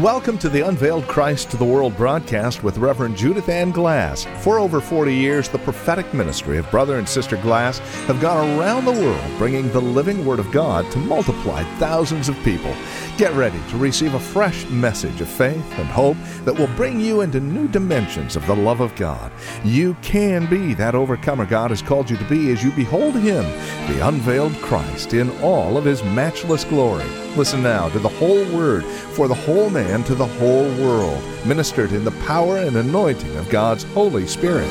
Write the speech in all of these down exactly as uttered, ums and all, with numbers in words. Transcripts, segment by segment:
Welcome to the Unveiled Christ to the World broadcast with Reverend Judith Ann Glass. For over forty years, the prophetic ministry of Brother and Sister Glass have gone around the world bringing the living Word of God to multiply thousands of people. Get ready to receive a fresh message of faith and hope that will bring you into new dimensions of the love of God. You can be that overcomer God has called you to be as you behold Him, the unveiled Christ, in all of His matchless glory. Listen now to the whole Word for the whole man to the whole world, ministered in the power and anointing of God's Holy Spirit.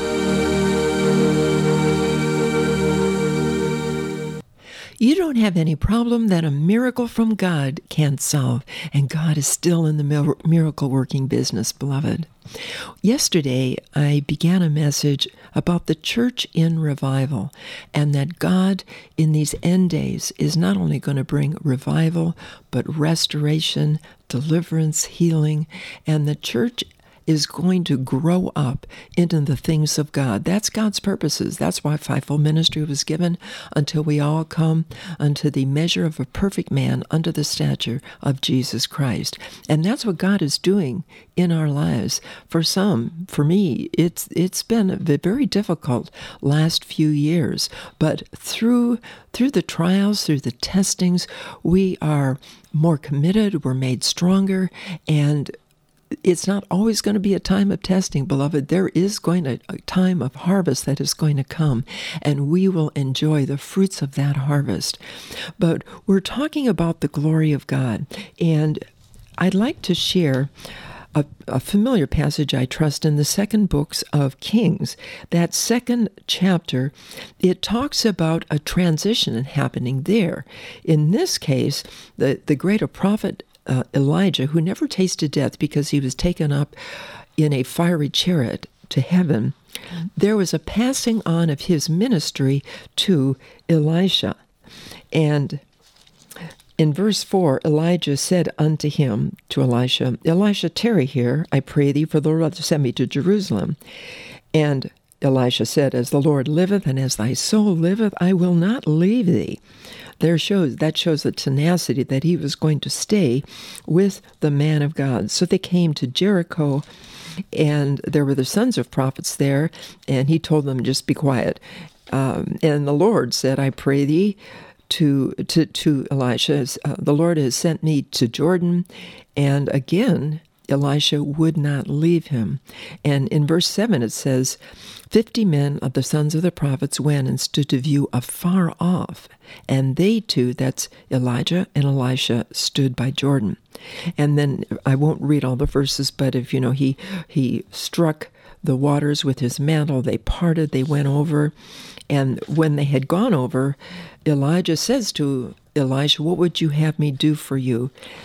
You don't have any problem that a miracle from God can't solve, and God is still in the miracle-working business, beloved. Yesterday, I began a message about the church in revival, and that God in these end days is not only going to bring revival, but restoration, deliverance, healing, and the church is going to grow up into the things of God. That's God's purposes. That's why fivefold ministry was given, until we all come unto the measure of a perfect man, unto the stature of Jesus Christ. And that's what God is doing in our lives. For some, for me, it's it's been a very difficult last few years. But through through the trials, through the testings, we are more committed, we're made stronger, and it's not always going to be a time of testing, beloved. There is going to a time of harvest that is going to come, and we will enjoy the fruits of that harvest. But we're talking about the glory of God, and I'd like to share a, a familiar passage, I trust, in the second books of Kings. That second chapter, it talks about a transition happening there. In this case, the, the greater prophet Uh, Elijah, who never tasted death because he was taken up in a fiery chariot to heaven, there was a passing on of his ministry to Elisha. And in verse four, Elijah said unto him, to Elisha, Elisha, tarry here, I pray thee, for the Lord hath sent me to Jerusalem. And Elisha said, As the Lord liveth, and as thy soul liveth, I will not leave thee. There shows that shows the tenacity that he was going to stay with the man of God. So they came to Jericho, and there were the sons of prophets there, and he told them, just be quiet. Um, and the Lord said, I pray thee to to to Elisha, uh, the Lord has sent me to Jordan. And again, Elisha would not leave him. And in verse seven it says, Fifty men of the sons of the prophets went and stood to view afar off, and they too, that's Elijah and Elisha, stood by Jordan. And then, I won't read all the verses, but if you know, he he struck the waters with his mantle, they parted, they went over, and when they had gone over, Elijah says to Elisha, What would you have me do for you?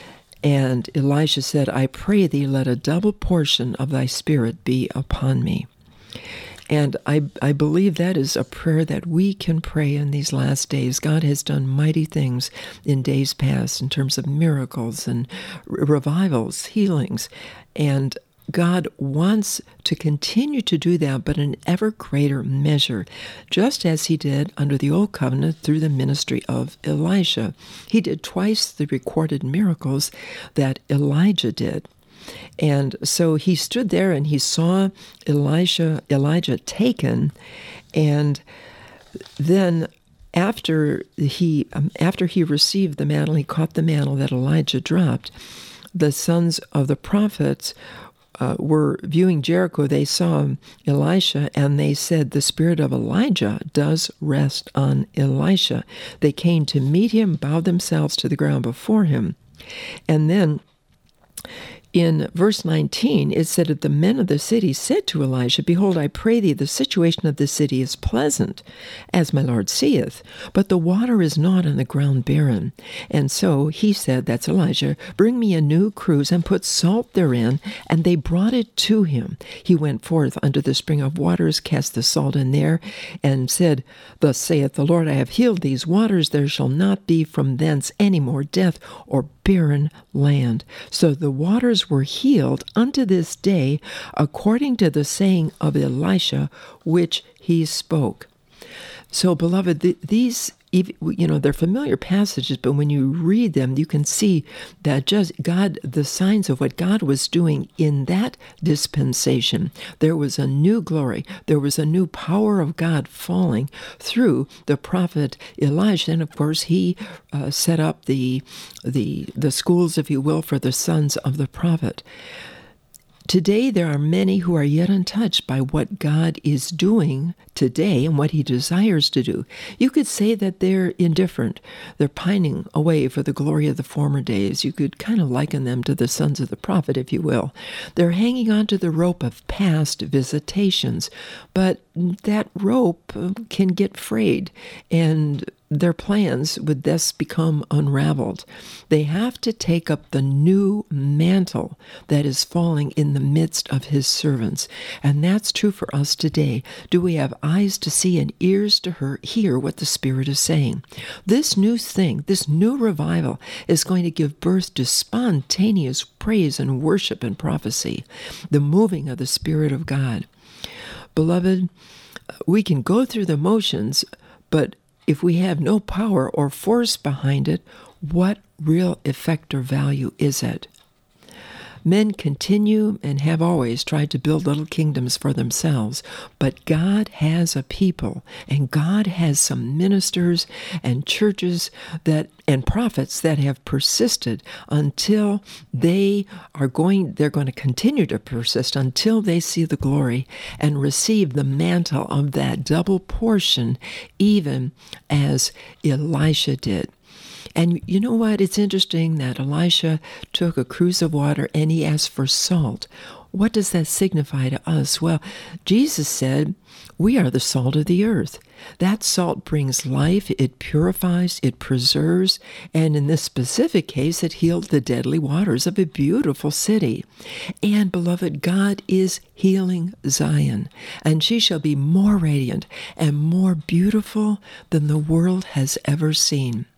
And Elisha said, I pray thee, let a double portion of thy spirit be upon me. And I, I believe that is a prayer that we can pray in these last days. God has done mighty things in days past in terms of miracles and revivals, healings, and God wants to continue to do that, but in ever greater measure, just as he did under the Old Covenant through the ministry of Elisha. He did twice the recorded miracles that Elijah did. And so he stood there and he saw Elisha, Elijah taken, and then after he um, after he received the mantle, he caught the mantle that Elijah dropped. The sons of the prophets uh, were viewing Jericho. They saw Elisha, and they said, "The spirit of Elijah does rest on Elisha." They came to meet him, bowed themselves to the ground before him, and then in verse nineteen, it said that the men of the city said to Elisha, Behold, I pray thee, the situation of the city is pleasant, as my Lord seeth, but the water is not on the ground barren. And so he said, that's Elijah, Bring me a new cruse and put salt therein. And they brought it to him. He went forth unto the spring of waters, cast the salt in there, and said, Thus saith the Lord, I have healed these waters, there shall not be from thence any more death or barren land. So the waters were healed unto this day, according to the saying of Elisha, which he spoke. So, beloved, th- these even, you know, they're familiar passages, but when you read them, you can see that just God, the signs of what God was doing in that dispensation. There was a new glory. There was a new power of God falling through the prophet Elijah. And of course, he uh, set up the, the, the schools, if you will, for the sons of the prophet. Today, there are many who are yet untouched by what God is doing today and what he desires to do. You could say that they're indifferent. They're pining away for the glory of the former days. You could kind of liken them to the sons of the prophet, if you will. They're hanging on to the rope of past visitations, but that rope can get frayed, and their plans would thus become unraveled. They have to take up the new mantle that is falling in the midst of his servants. And that's true for us today. Do we have eyes to see and ears to hear what the Spirit is saying? This new thing, this new revival, is going to give birth to spontaneous praise and worship and prophecy, the moving of the Spirit of God. Beloved, we can go through the motions, but if we have no power or force behind it, what real effect or value is it? Men continue and have always tried to build little kingdoms for themselves, but God has a people, and God has some ministers and churches that and prophets that have persisted until they are going, they're going to continue to persist until they see the glory and receive the mantle of that double portion, even as Elisha did. And you know what? It's interesting that Elisha took a cruse of water and he asked for salt. What does that signify to us? Well, Jesus said, we are the salt of the earth. That salt brings life, it purifies, it preserves, and in this specific case, it healed the deadly waters of a beautiful city. And, beloved, God is healing Zion, and she shall be more radiant and more beautiful than the world has ever seen.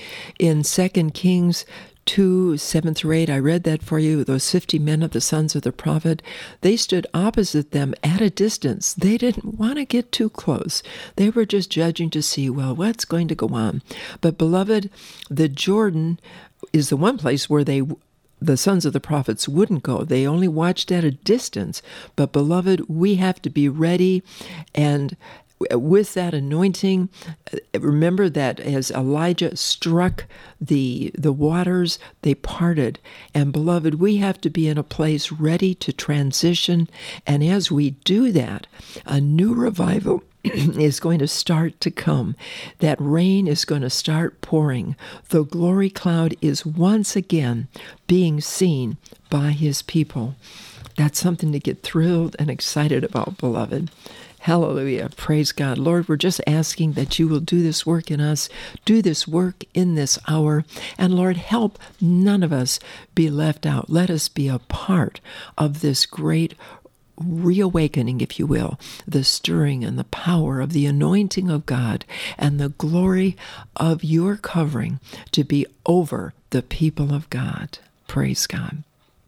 In Second Kings two, seven through eight, I read that for you. Those fifty men of the sons of the prophet, they stood opposite them at a distance. They didn't want to get too close. They were just judging to see, well, what's going to go on? But, beloved, the Jordan is the one place where they the sons of the prophets wouldn't go. They only watched at a distance. But, beloved, we have to be ready, and with that anointing, remember that as Elijah struck the the waters, they parted. And beloved, we have to be in a place ready to transition. And as we do that, a new revival is going to start to come. That rain is going to start pouring. The glory cloud is once again being seen by his people. That's something to get thrilled and excited about, beloved. Hallelujah. Praise God. Lord, we're just asking that you will do this work in us, do this work in this hour, and Lord, help none of us be left out. Let us be a part of this great reawakening, if you will, the stirring and the power of the anointing of God and the glory of your covering to be over the people of God. Praise God.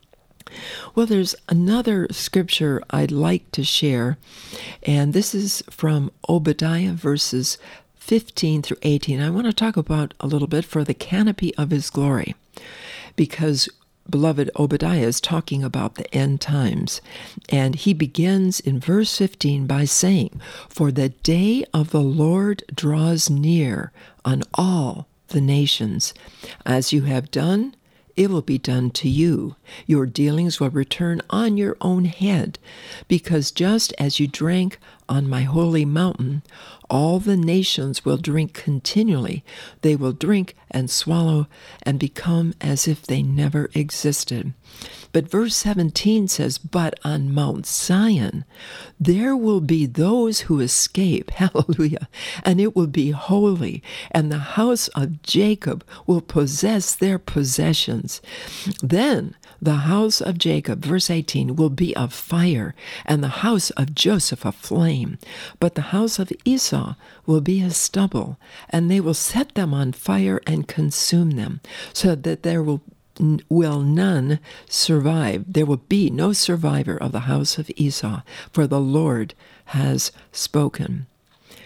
Well, there's another scripture I'd like to share, and this is from Obadiah verses fifteen through eighteen. I want to talk about a little bit for the canopy of his glory, because, beloved, Obadiah is talking about the end times, and he begins in verse fifteen by saying, "For the day of the Lord draws near on all the nations. As you have done, it will be done to you. Your dealings will return on your own head, because just as you drank on my holy mountain, all the nations will drink continually. They will drink and swallow and become as if they never existed." But verse seventeen says, "But on Mount Zion, there will be those who escape," hallelujah, "and it will be holy, and the house of Jacob will possess their possessions. Then the house of Jacob," verse eighteen, "will be a fire, and the house of Joseph a flame. But the house of Esau will be as stubble, and they will set them on fire and consume them, so that there will will none survive. There will be no survivor of the house of Esau, for the Lord has spoken."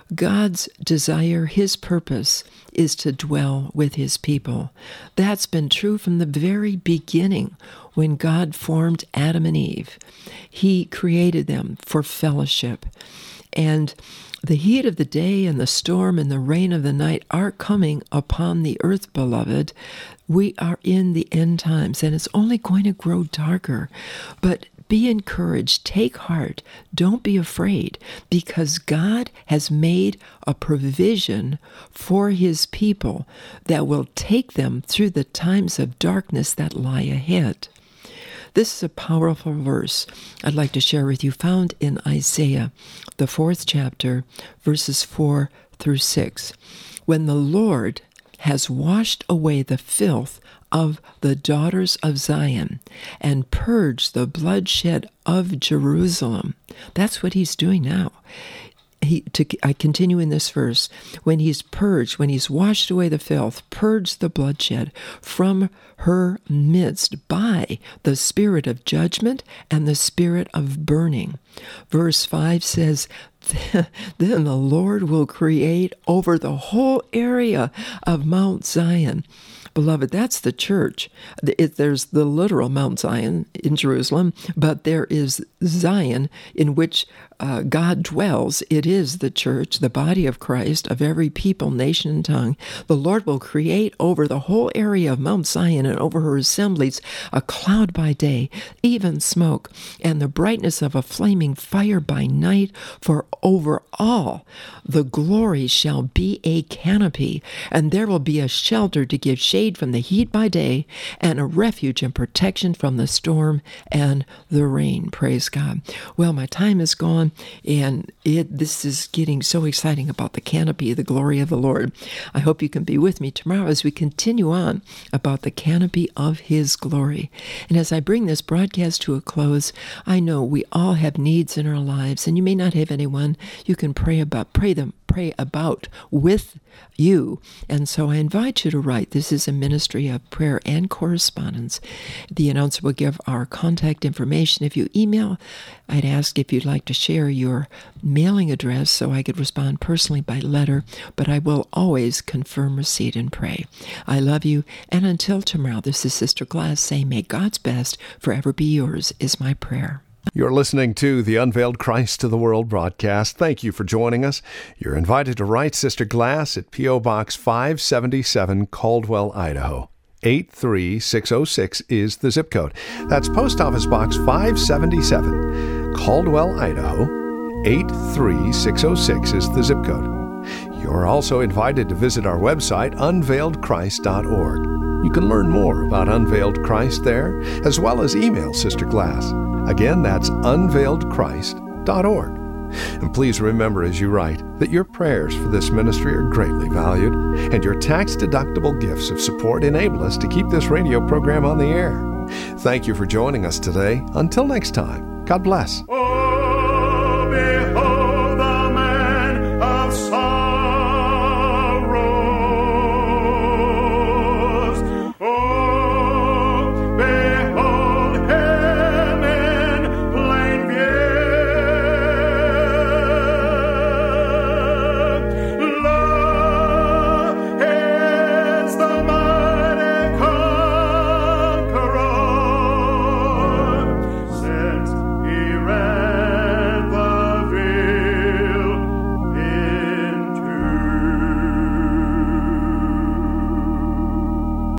God's desire, His purpose, is to dwell with His people. That's been true from the very beginning when God formed Adam and Eve. He created them for fellowship. And the heat of the day and the storm and the rain of the night are coming upon the earth, beloved. We are in the end times, and it's only going to grow darker. But be encouraged. Take heart. Don't be afraid, because God has made a provision for His people that will take them through the times of darkness that lie ahead. This is a powerful verse I'd like to share with you, found in Isaiah, the fourth chapter, verses four through six. When the Lord has washed away the filth of the daughters of Zion and purged the bloodshed of Jerusalem. That's what He's doing now. He, to, I continue in this verse. When He's purged, when He's washed away the filth, purged the bloodshed from her midst by the spirit of judgment and the spirit of burning. Verse five says, then the Lord will create over the whole area of Mount Zion. Beloved, that's the church. It, there's the literal Mount Zion in Jerusalem, but there is Zion in which uh, God dwells. It is the church, the body of Christ, of every people, nation, and tongue. The Lord will create over the whole area of Mount Zion and over her assemblies a cloud by day, even smoke, and the brightness of a flaming fire by night. For over all the glory shall be a canopy, and there will be a shelter to give shade from the heat by day, and a refuge and protection from the storm and the rain. Praise God. Well, my time is gone, and it this is getting so exciting about the canopy, the glory of the Lord. I hope you can be with me tomorrow as we continue on about the canopy of His glory. And as I bring this broadcast to a close, I know we all have needs in our lives, and you may not have anyone you can pray about, pray them, pray about with you. And so I invite you to write. This is a ministry of prayer and correspondence. The announcer will give our contact information. If you email, I'd ask if you'd like to share your mailing address so I could respond personally by letter, but I will always confirm receipt and pray. I love you, and until tomorrow, this is Sister Glass saying, may God's best forever be yours, is my prayer. You're listening to the Unveiled Christ to the World broadcast. Thank you for joining us. You're invited to write Sister Glass at P O. Box five seventy-seven, Caldwell, Idaho. eight three six oh six is the zip code. That's Post Office Box five seventy-seven, Caldwell, Idaho. eight three six oh six is the zip code. You're also invited to visit our website, unveiled christ dot org. You can learn more about Unveiled Christ there, as well as email Sister Glass. Again, that's unveiled christ dot org. And please remember as you write that your prayers for this ministry are greatly valued, and your tax-deductible gifts of support enable us to keep this radio program on the air. Thank you for joining us today. Until next time, God bless.